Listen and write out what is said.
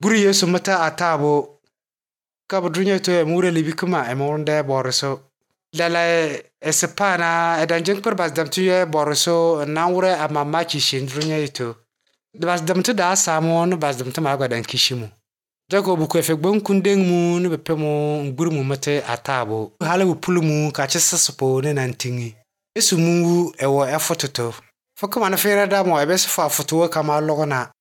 Buri Yesu mata atabo ka budrunya to e mure libi kuma e monde borso lala esepana edanjeng per bas damtu ye borso nawre amama kishin drunya ito bas damtu da samon bas damtu ma gwadan kishimu jago bu ko efegbon kundeng mu ne bepemo ngburu mu mate atabo hala bu pulumu ka chisaspo ne nantingi esu mu ewo efototo fokoma na fera da mo ebesfa fotowo kama logona